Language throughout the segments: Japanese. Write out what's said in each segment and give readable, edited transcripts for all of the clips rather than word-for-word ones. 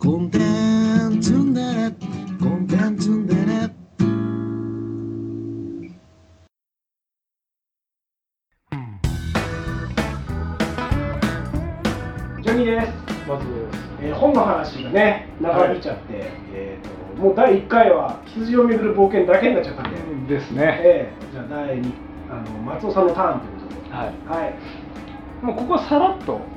コンテンツンデレコンテンツンデレジョニーです。まず、本の話がね長引いちゃって、もう第1回は羊をめぐる冒険だけになっちゃったんで、 ですね。 じゃあ第2松尾さんのターンということで、 はい。 はい、 もうここはさらっと、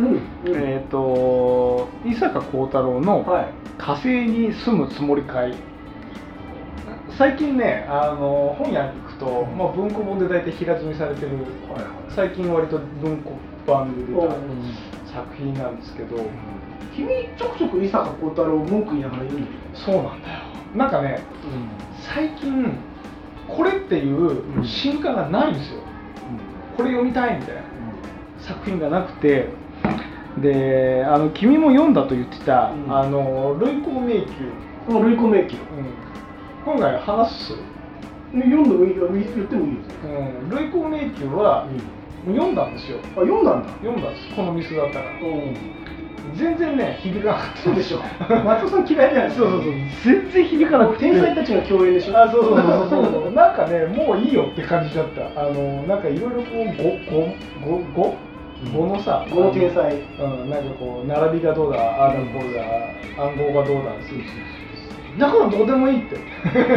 伊坂幸太郎のはい、 火星に住むつもりかい。最近ね、本屋に行くと、まあ、文庫本で大体平積みされてる、最近割と文庫版で出た作品なんですけど、 君ちょくちょく伊坂幸太郎文句言いながら言うんだよね。 そうなんだよ。なんかね、最近これっていう新刊がないんですよ。これ読みたいみたいな作品がなくて、で君も読んだと言ってた、類光迷宮。 類光迷宮、 今回話す。 読んでもいいよ、言ってもいいよ。 類光迷宮は、読んだんですよ。 あ、読んだんだ。 読んだんです。このミスだったら。全然ね、響かなかった。 そうでしょ。松尾さん嫌いじゃないですか。 そう。全然響かなくて。 天才たちの共演でしょ。 あ、そう。なんかね、もういいよって感じだった。なんかいろいろこう語のさ、 語の天才。 なんかこう並びがどうだ、ああだこうだ、暗号がどうだ、だからどうでもいいって。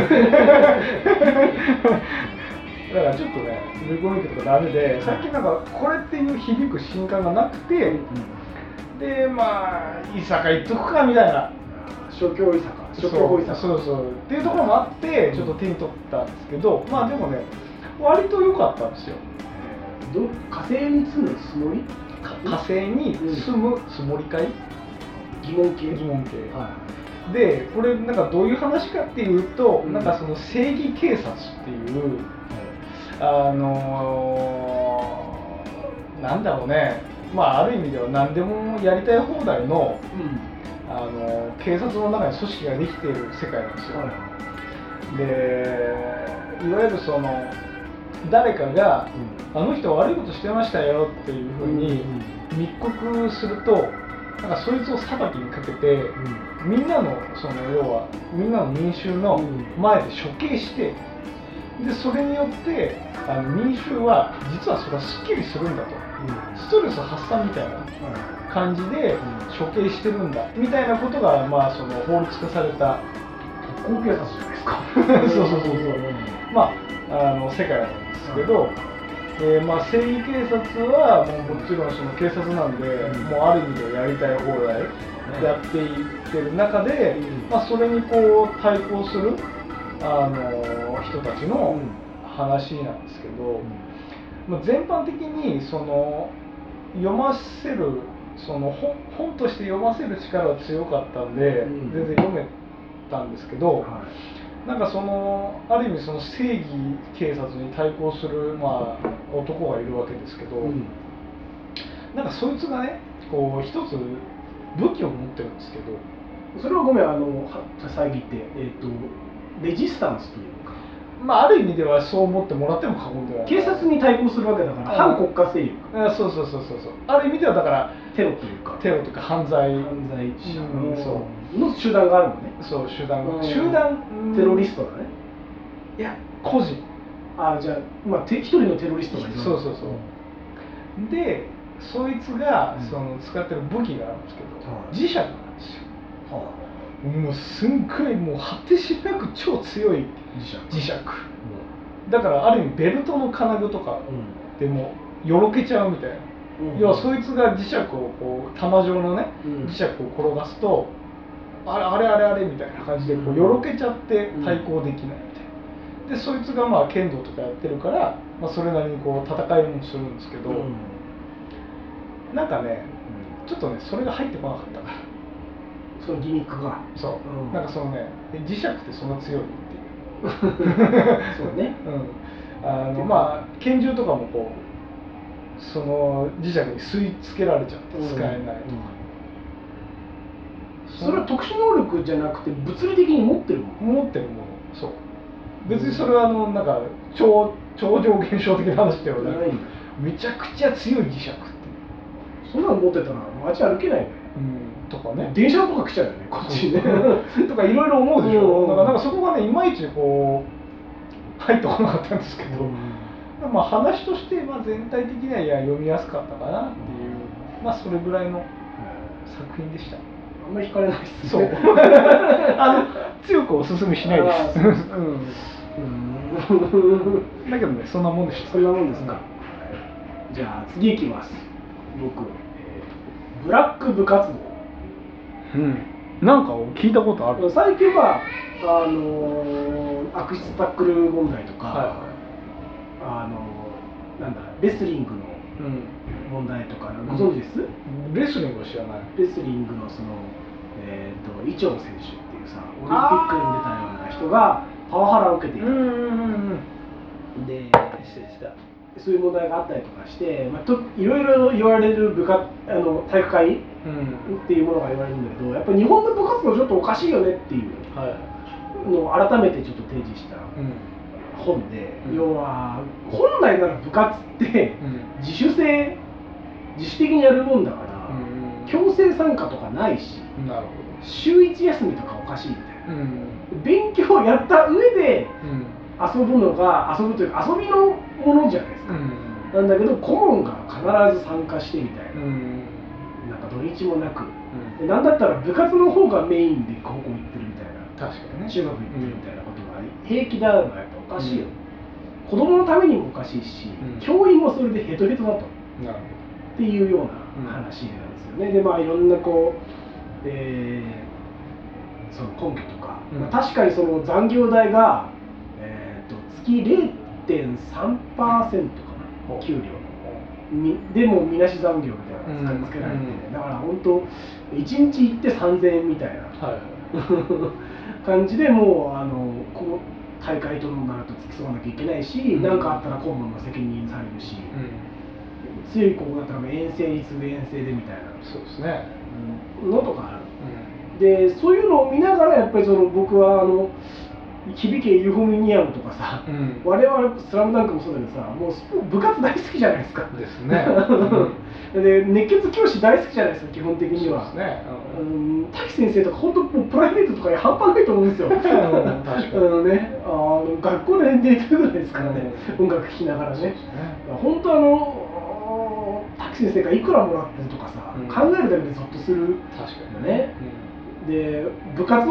だからちょっとね、類光迷宮とかダメで、最近なんかこれっていう響く新刊がなくて、でまあ伊坂行っとくかみたいな。 諸教伊坂、諸教伊坂。 そうっていうところもあってちょっと手に取ったんですけど、まあでもね割と良かったんですよ。 火星に住むつもり？ 火星に住むつもりかい？ 疑問系。 でこれなんかどういう話かっていうと、なんかその正義警察っていうなんだろうね、まあある意味では何でもやりたい放題の、警察の中に組織ができている世界なんですよ。でいわゆるその誰かが、あの人悪いことしてましたよっていうふうに密告すると、なんかそいつを裁きにかけて、みんなのその要はみんなの民衆の前で処刑して、でそれによって民衆は実はそれはすっきりするんだと、ストレス発散みたいな感じで処刑してるんだみたいなことが、まあその法律化された特攻警察じゃないですか。 そうまあ世界なんですけど、まあ、正義警察はもちろんその警察なんで、もうある意味でやりたい放題やっていってる中で、まあ、それにこう対抗する人たちの話なんですけど、まあ、全般的にその読ませるその本として読ませる力は強かったんで、全然読めたんですけど、なんかそのある意味その正義警察に対抗する、まあ、男がいるわけですけど、なんかそいつがねこう一つ武器を持ってるんですけど、 それはごめん遮って、レジスタンスというか、 まあある意味ではそう思ってもらっても過言ではない。警察に対抗するわけだから、反国家勢力。 そうある意味ではだからテロというか犯罪者の集団があるのね。 そう集団テロリストだね。 いや個人。 じゃあまあ一人のテロリストがいる。 そうでそいつがその使ってる武器があるんですけど、磁石なんですよ。もうすんごいもう果てしなく超強い磁石。だからある意味ベルトの金具とかでもよろけちゃうみたいな。要はそいつが磁石をこう玉状のね、磁石を転がすとあれみたいな感じでこうよろけちゃって対抗できないみたいな。でそいつがまあ剣道とかやってるから、まあ、それなりにこう戦いもするんですけど、なんかね、ちょっとねそれが入ってこなかったから、 そのギミックがなんかそのね磁石ってそんな強いっていうそうね、 まあ拳銃とかもこうその磁石に吸い付けられちゃって使えないとか、 それは特殊能力じゃなくて物理的に持ってるもの。 そう別にそれはなんか超常現象的な話ではない。めちゃくちゃ強い磁石っていう。 そんなの持ってたら街歩けないよね。 とかね、 電車とか来ちゃうよねこっちにねとかいろいろ思うでしょ、 うんだからそこがねいまいちこう入ってこなかったんですけど、まあ話としてまあ全体的にはいや読みやすかったかなっていう、まあそれぐらいの作品でした。 あんまり惹かれないですそうね強くおすすめしないです。 あーそうですかだけどねそんなもんでした。 そんなもんですか、じゃあ次いきます。僕、ブラック部活動。 なんか聞いたことある。 最近は悪質タックル問題とか、なんだレスリングの問題とか、ご存知です？ レスリングは知らない。 レスリングのそのイチョン選手っていうさ、オリンピックに出たような人がパワハラを受けていた。で、そういう問題があったりとかして、いろいろ言われる体育会っていうものが言われるんだけど、やっぱり日本の部活動ちょっとおかしいよねっていうのを改めてちょっと提示した本で、要は本来なら部活って自主的にやるもんだから、強制参加とかないし、週1休みとかおかしいみたいな、勉強をやった上で遊ぶというか遊びのものじゃないですか、なんだけど顧問が必ず参加してみたいな、なんか土日もなく、なんだったら部活の方がメインで高校行ってるみたいな、 確かにね、 中学行ってるみたいなことが平気だのはやっぱおかしいよ、子供のためにもおかしいし、教員もそれでヘトヘトだとっていうような話なんですよね。でいろんなこう、その根拠とか、確かにその残業代が、月 0.3% かな、給料でもみなし残業みたいなのがつけられて、だから本当1日行って3000円みたいな、感じでもうこの大会となると付き添わなきゃいけないし、何かあったら顧問の責任されるし、強い高校だったら遠征に次ぐ遠征でみたいな、 そうですね、 のとかある、でそういうのを見ながらやっぱり僕は響けユーフォミニアムとかさ、我々スラムダンクもそうだけどさ、もう部活大好きじゃないですか。ですね。で熱血教師大好きじゃないですか、基本的には。そうですね。滝先生とか本当もうプライベートとかに半端ないと思うんですよ。確かにね、学校で寝てるぐらいですからね、音楽聴きながらね。本当滝先生がいくらもらってるとかさ、考えるだけでゾッとするよね。で部活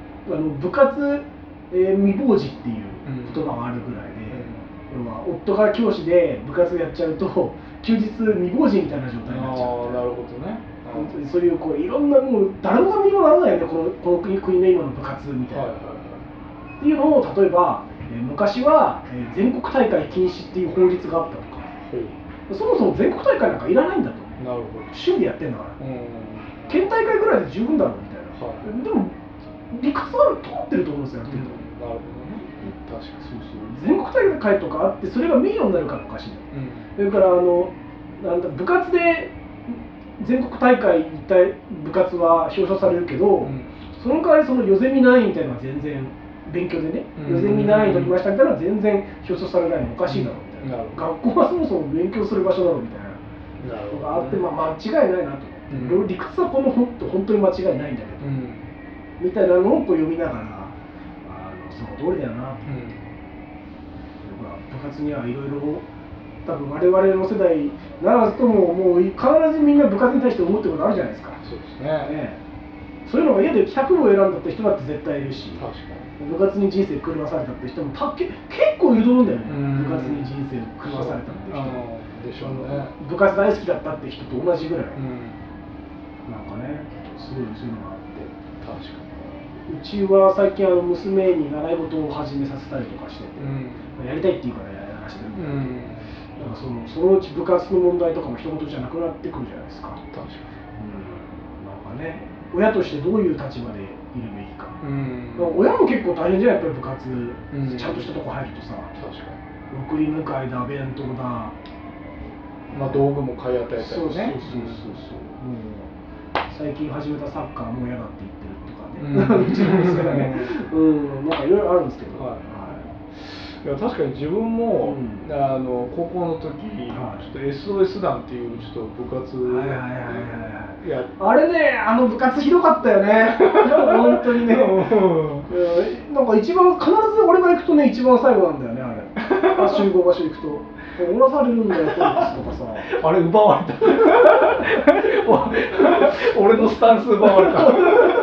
未亡児っていう言葉があるぐらいで、要は夫が教師で部活やっちゃうと休日未亡人みたいな状態になっちゃう。なるほどね。本当にそういういろんなもう誰のためにもならないよね、この国の今の部活みたいな、っていうのを例えば、昔は、全国大会禁止っていう法律があったとか、そもそも全国大会なんかいらないんだと。なるほど。趣味でやってんだから、県大会ぐらいで十分だろうみたいな。でも理屈は通ってると思うんですよ、ある程度。なるほどね。確かに全国大会とかあってそれが名誉になるからおかしい。それから部活で全国大会行った部活は表彰されるけど、その代わりそのヨゼミナインみたいなのは全然勉強でね、ヨゼミナイン取りましたみたいなのは全然表彰されないのおかしいだろうみたいな。学校はそもそも勉強する場所だろうみたいなのがあって、間違いないなと。理屈は本当に間違いないんだけど。みたいなのを読みながら、その通りだよなって、部活にはいろいろ多分我々の世代ならずとももう必ずみんな部活に対して思ってることあるじゃないですか。そうですね。そういうのが嫌で帰宅部を選んだって人だって絶対いるし、部活に人生狂わされたって人も結構いると思うんだよね。部活に人生を狂わされたって人でしょうね。部活大好きだったって人と同じぐらい、なんかね、すごいそういうのがあって。確かに。うちは最近娘に習い事を始めさせたりとかしてて、やりたいって言うからやらせてるんだけど、なんかそのうち部活の問題とかも一言じゃなくなってくるじゃないですか。確かに。なんかね、親としてどういう立場でいるべきか。親も結構大変じゃん、やっぱり部活、ちゃんとしたとこ入るとさ。確かに。送り迎えだ、弁当だ。道具も買い与えたりね。そう。最近始めたサッカーも嫌だって言ってるとかね、うちの娘がね、なんかいろいろあるんですけど、 いや確かに自分も、高校の時、 はいちょっと SOS 団っていうちょっと部活やあれね、あの部活ひどかったよね本当にねなんか一番、必ず俺が行くとね、一番最後なんだよね、あれ集合場所行くと降らされるんだよ、ポリスとかさあれ奪われた俺のスタンス奪われた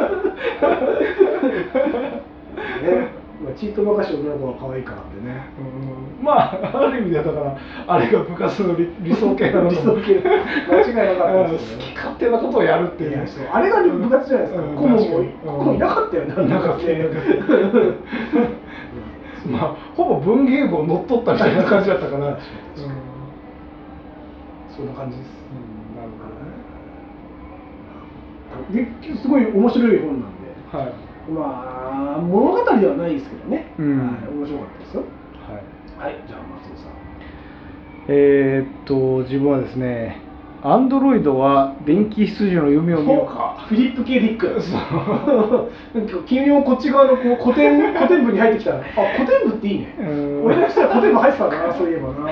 ね、チートばかし女の子が可愛いからってね、 まあある意味ではだからあれが部活の理想形なの理想形間違いなかったですよね。 好き勝手なことをやるっていうあれが部活じゃないですか。顧問もいなかったよね。 なかったまあほぼ文芸部を乗っ取ったみたいな感じだったから、 そんな感じです。 なるほどね。 すごい面白い本なんで、 はい。 まあ物語ではないですけどね。面白かったですよ。 はい。 はい、じゃあ松尾さん。 自分はですね、アンドロイドは電気羊の夢を見ようか。 フィリップ・K・ディック。君もこっち側のこう古典部に入ってきたら、あ、古典部っていいね。俺もしたら古典部入ってたな、そういえばな。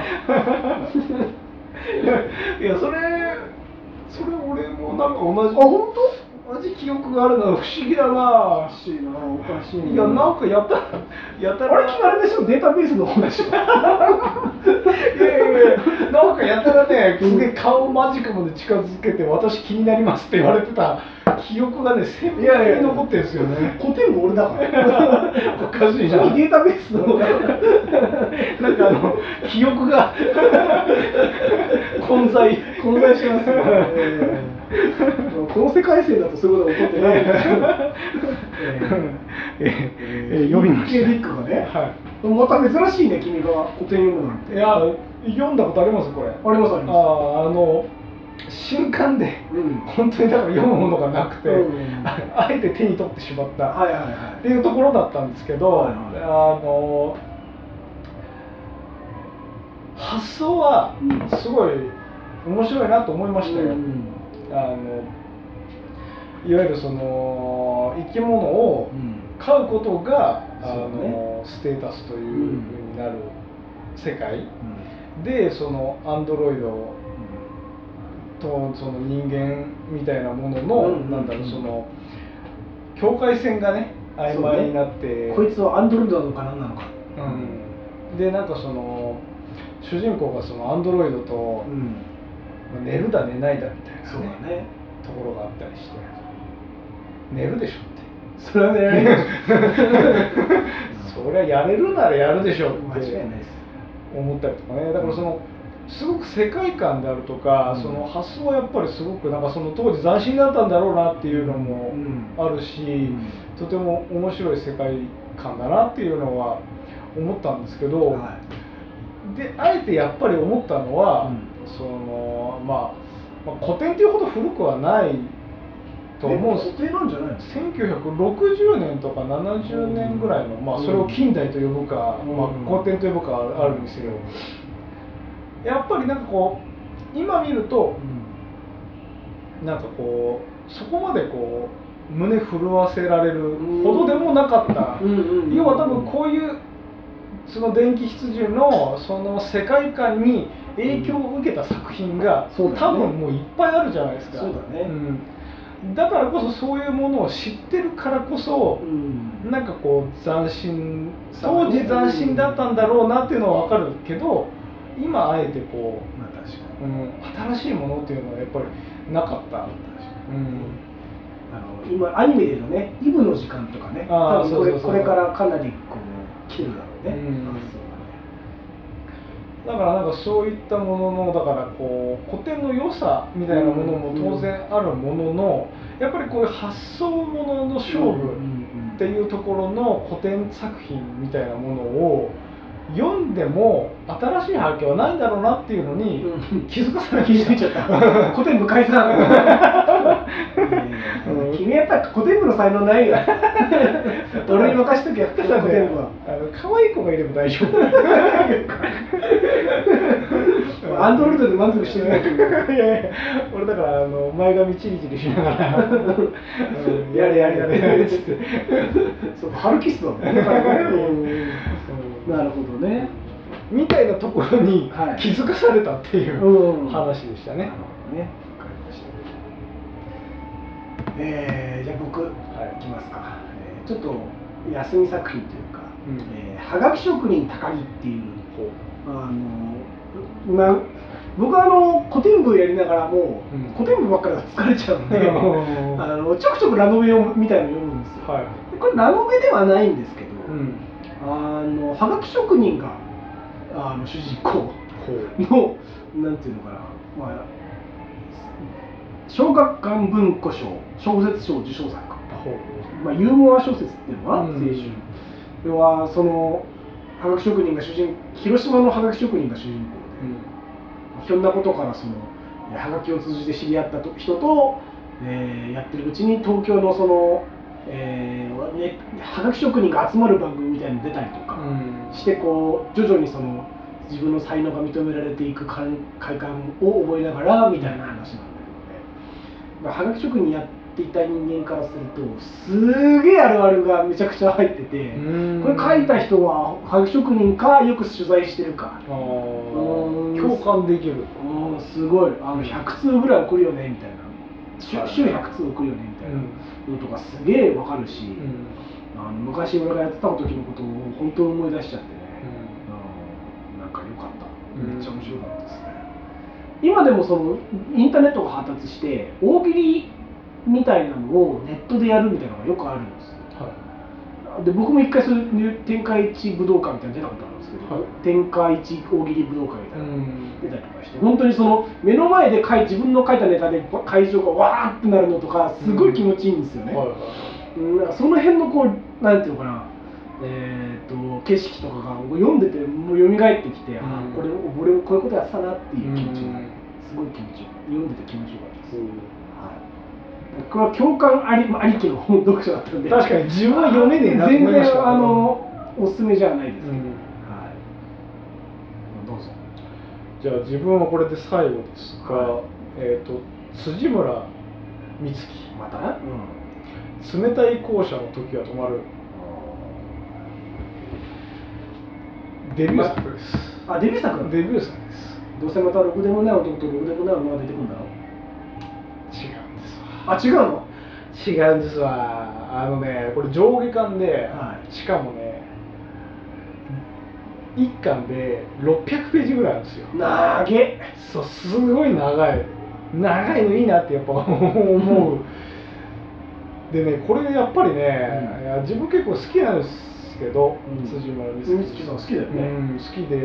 いやそれ俺もなんか同じ。 あ、本当？ 同じ記憶があるのは不思議だな。 おかしいな、おかしいな。 いやなんかやたらあれあれでしょ、データベースの方でしょ。 いやなんかやたらね、すげえ顔間近まで近づけて私気になりますって言われてた記憶がね、鮮明に残ってるんですよね。 古典部俺だから。 おかしいな。 データベースの方がなんか記憶が混在しますね。この世界線だとそういうことが起こってないんだ読みました。 リックがね、また珍しいね、君が古典読むなんて。 いや、読んだことありますこれ。 ありますあります。 新刊で、本当にだから読むものがなくて、あえて手に取ってしまったっていうところだったんですけど、発想はすごい面白いなと思いましたよ。いわゆるその生き物を飼うことが、ステータスというふうになる世界で、そのアンドロイドとその人間みたいなものの、なんだろう、その境界線がね曖昧になって、 こいつはアンドロイドなのか何なのか、 でなんかその主人公がそのアンドロイドと、寝るだ寝ないだみたいなねところがあったりして、寝るでしょって、 それは寝られるそりゃやれるならやるでしょって間違いないです思ったりとかね。だからそのすごく世界観であるとか、その発想はやっぱりすごくなんかその当時斬新だったんだろうなっていうのもあるし、とても面白い世界観だなっていうのは思ったんですけど、であえてやっぱり思ったのは、そのまあ古典っていうほど古くはないと思うんです。 古典なんじゃないの ？1960年とか70年ぐらいの、まあそれを近代と呼ぶか、古典と呼ぶかあるんですよ。やっぱりなんかこう今見ると、なんかこうそこまでこう胸震わせられるほどでもなかった。要は多分こういうその電気羊のその世界観に影響を受けた作品が、多分もういっぱいあるじゃないですか。 そうだね。 だからこそそういうものを知ってるからこそ、なんかこう斬新、当時斬新だったんだろうなっていうのは分かるけど、今あえてこう、新しいものっていうのはやっぱりなかった。 今アニメでのね、イブの時間とかね、多分これからかなりこう来るだろうね。だからなんかそういったものの、だからこう古典の良さみたいなものも当然あるものの、やっぱりこういう発想ものの勝負っていうところの古典作品みたいなものを読んでも新しい発見はないんだろうなっていうのに気づかさなきゃいけない。 古典部解散。君やっぱり古典部の才能ないよ。俺に任しときゃ、古典部は。 可愛い子がいれば大丈夫。 アンドロイドで満足してないけど。 俺だから前髪チリチリしながらやれっつって。 そう、ハルキストだもんね。 なるほどね。 みたいなところにはい気づかされたっていう話でしたね。 なるほどね。わかりました。じゃあ僕、いきますか。ちょっと休み作品というか、はがき職人高木っていう、僕は古典部やりながらもう、古典部ばっかりが疲れちゃうんでちょくちょくラノベみたいなの読むんですよ。でこれラノベではないんですけど、はがき職人が主人公のなんていうのかな、小学館文庫賞小説賞受賞作、ユーモア小説っていうのは青春、要はそのはがき職人が広島のはがき職人が主人公で、ひょんなことからそのはがきを通じて知り合った人と、やってるうちに東京のその、はがき職人が集まる番組みたいに出たりとかして、こう徐々にその自分の才能が認められていく快感を覚えながらみたいな話なんだけどね、はがき職人やっていた人間からするとすげえあるあるがめちゃくちゃ入ってて、これ書いた人ははがき職人かよく取材してるか、 共感できる、 すごい100通ぐらい送るよねみたいな、週100通送るよねみたいなのとかすげえわかるし、昔俺がやってた時のことを本当に思い出しちゃってね、なんか良かった、めっちゃ面白かったですね。今でもそのインターネットが発達して大喜利みたいなのをネットでやるみたいなのがよくあるんです、で僕も一回そういう天下一武道館みたいなの出たことあるんですけど、天下一大喜利武道館みたいなの出たりとかして、本当にその目の前で自分の書いたネタで会場がわーってなるのとかすごい気持ちいいんですよね。なんかその辺のこうなんていうのかな、景色とかが読んでてもう蘇ってきて、これ俺もこういうことやってたなっていう気持ちになる、すごい気持ちよく読んでて気持ちよかったです。これは共感ありきの読書だったんで、 確かに自分は読めねえなと思いました。 全然おすすめじゃないですけど、どうぞ。 じゃあ自分はこれで最後ですが、辻村美月、 また、 冷たい校舎の時は止まる、デビュー作です。 デビュー作？ デビュー作です。 どうせまたろくでもない男とろくでもない女が出てくるんだろう。 違うんですわ。 違うの？ 違うんですわ。これ上下巻で、しかもね1巻で600ページぐらいあるんですよ。 長げ。 そう、すごい長いのいいなってやっぱ思うでね、これやっぱりね、自分結構好きなんですけど、辻村美月さん好きだよね。 好き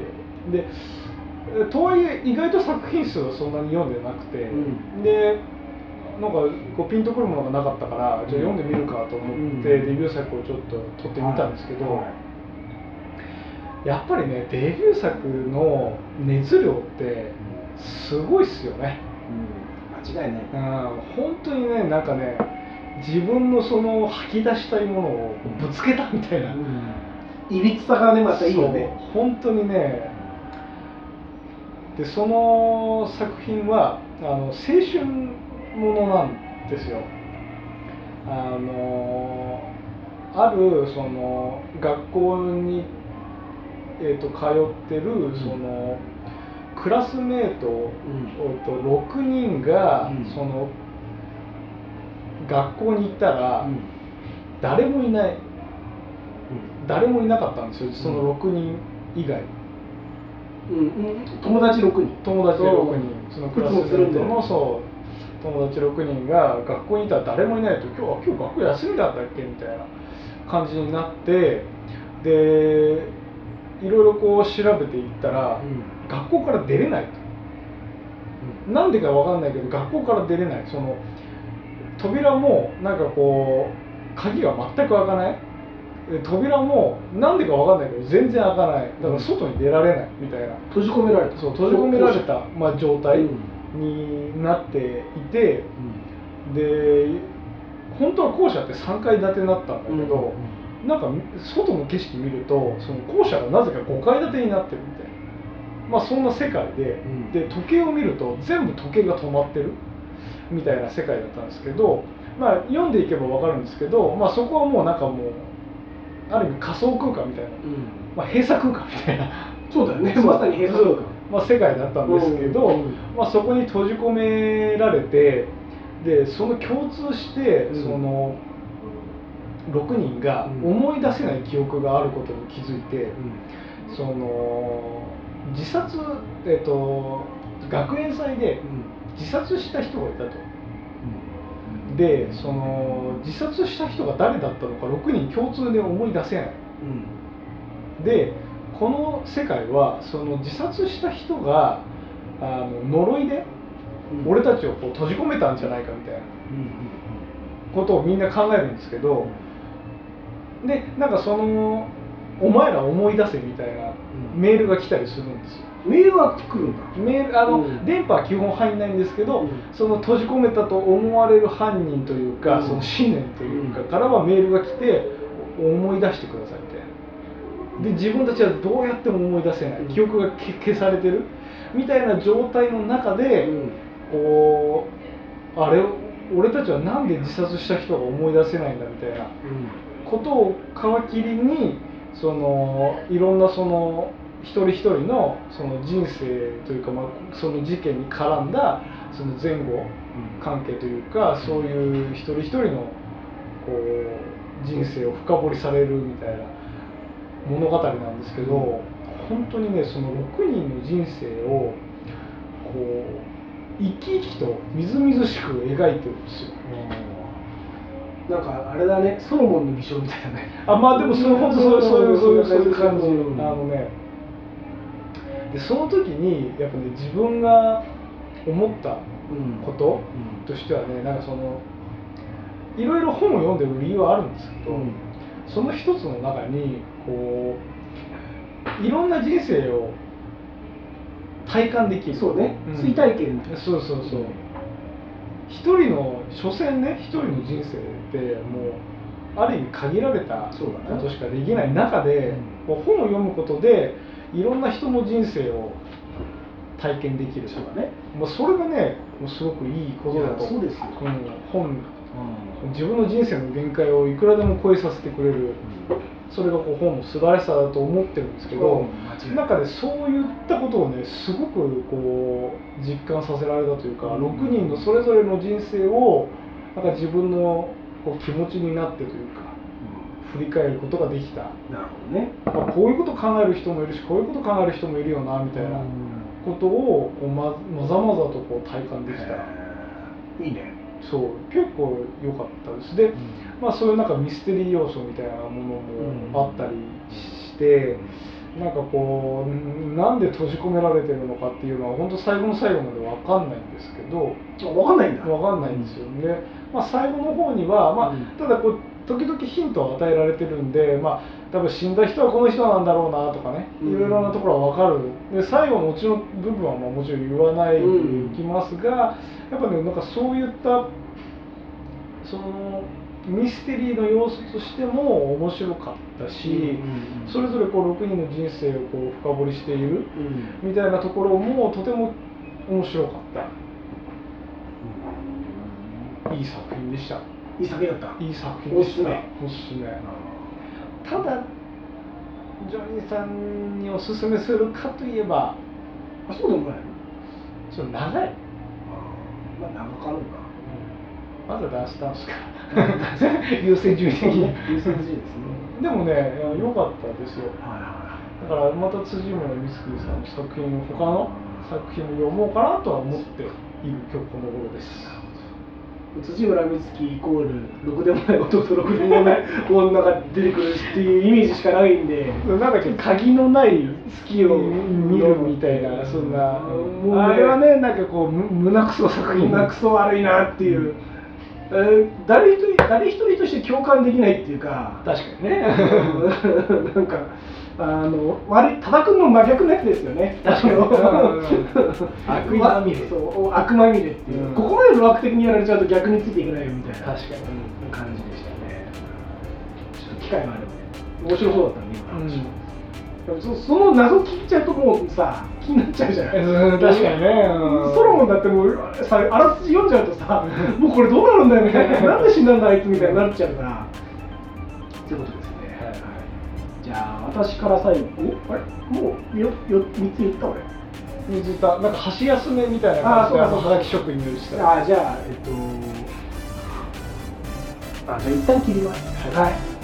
でとはいえ意外と作品数はそんなに読んでなくて、でなんかこうピンとくるものがなかったから、じゃあ読んでみるかと思って、デビュー作をちょっと撮ってみたんですけど、やっぱりねデビュー作の熱量ってすごいっすよね。 間違いない。 本当にね、なんかね自分のその吐き出したいものをぶつけたみたいな、 いびつさがねまたいいよね。 本当にね。でその作品は青春ものなんですよ。あるその学校に、通ってるそのクラスメート、6人が、その学校に行ったら、誰もいない、誰もいなかったんですよ、その6人以外。 友達6人。 友達6人。そのクラスメートの友達6人が学校にいたら誰もいないと、今日学校休みだったっけみたいな感じになって、でいろいろこう調べていったら、学校から出れないと、なんでかわかんないけど学校から出れない。その扉もなんかこう鍵が全く開かない、扉もなんでかわかんないけど全然開かない。だから外に出られないみたいな、 閉じ込められた。 そう、閉じ込められた、状態になっていて、で本当は校舎って3階建てになったんだけど、なんか外の景色見るとその校舎がなぜか5階建てになってるみたいな、そんな世界で、で時計を見ると全部時計が止まってるみたいな世界だったんですけど、読んでいけば分かるんですけど、そこはもうなんかもうある意味仮想空間みたいなまあ、閉鎖空間みたいなそうだよね、まさに閉鎖空間、 まあ、世界だったんですけど、まあ、そこに閉じ込められて、でその共通して、その6人が思い出せない記憶があることに気づいて、その自殺、学園祭で自殺した人がいたと。でその自殺した人が誰だったのか6人共通で思い出せない、でこの世界はその自殺した人が呪いで俺たちをこう閉じ込めたんじゃないかみたいなことをみんな考えるんですけど、でなんかそのお前ら思い出せみたいなメールが来たりするんですよ。 メールは来るんだ。 メール電波は基本入んないんですけど、その閉じ込めたと思われる犯人というか、その信念というかからはメールが来て思い出してくださいみたいな。で自分たちはどうやっても思い出せない、記憶が消されてるみたいな状態の中で、こうあれ俺たちはなんで自殺した人が思い出せないんだみたいなことを皮切りにそのいろんなその一人一人のその人生というか、まあ、その事件に絡んだその前後関係というか、そういう一人一人のこう人生を深掘りされるみたいな物語なんですけど、本当にねその6人の人生をこう生き生きとみずみずしく描いてるんですよ。 なんかあれだね、ソロモンの美少みたいなね。 まあでも本当そういう感じ。でその時にやっぱね自分が思ったこととしてはね、なんかそのいろいろ本を読んでる理由はあるんですけど、その一つの中にこういろんな人生を体感できる。 そうね、追体験。 そう一人の所詮ね、一人の人生ってもうある意味限られたことしかできない中で、本を読むことでいろんな人の人生を体験できる。そうだね。それがね、もうすごくいいことだと。 そうですよ。 自分の人生の限界をいくらでも超えさせてくれる。それがこう本の素晴らしさだと思ってるんですけど、中でそういったことをねすごくこう実感させられたというか、6人のそれぞれの人生をなんか自分のこう気持ちになってというか、振り返ることができた。 なるほどね。 こういうこと考える人もいるし、こういうこと考える人もいるよなみたいなことをこうまざまざとこう体感できた。 いいね。 そう結構良かったです。で、そういうなんかミステリー要素みたいなものもあったりして、なんかこうなんで閉じ込められてるのかっていうのは本当最後の最後まで分かんないんですけど。 分かんないんだ。 分かんないんですよね。最後の方には、ただこう時々ヒントを与えられてるんで、多分死んだ人はこの人なんだろうなとかね、いろいろなところは分かる。で最後のうちの部分はもちろん言わないでいきますが、やっぱねなんかそういったそのミステリーの要素としても面白かったし、それぞれこう6人の人生をこう深掘りしているみたいなところもとても面白かった。いい作品でした。 いい作品だった。 いい作品でした。おすすめ。ただジョニーさんにおすすめするかといえば、 そうでもないの？ ちょっと長い。 長かろうか。 まずはダンスダンスか。優先順位的に。 優先順位ですね。 でもね、良かったですよ。だからまた辻村美月さんの作品を他の作品を読もうかなとは思っている今日この頃です。 辻村美月イコールろくでもない男とろくでもない女が出てくるっていうイメージしかないんで、 なんだっけ、鍵のない好きを見るみたいな、そんな、あれはね、なんかこう胸クソ作品、 胸クソ悪いなっていう、誰一人として共感できないっていうか、 確かにね。 なんか叩くの真逆のやつですよね。 確かに。 悪魔まみれ。悪魔まみれっていう。ここまで路悪的にやられちゃうと逆についていけないよみたいな感じでしたね。ちょっと機会があればね。面白そうだったね、今。その謎聞いちゃうともうさ、気になっちゃうじゃない。 確かにね。 ソロモンだってもうさ、あらすじ読んじゃうとさ、もうこれどうなるんだよみたいな。なんで死んだんだあいつみたいになっちゃうから。ということですね。 じゃあ私から最後、あれもう3つ言った俺。 水田なんか箸休めみたいな感じではがき職人をした。 じゃあじゃあ一旦切ります。 はい。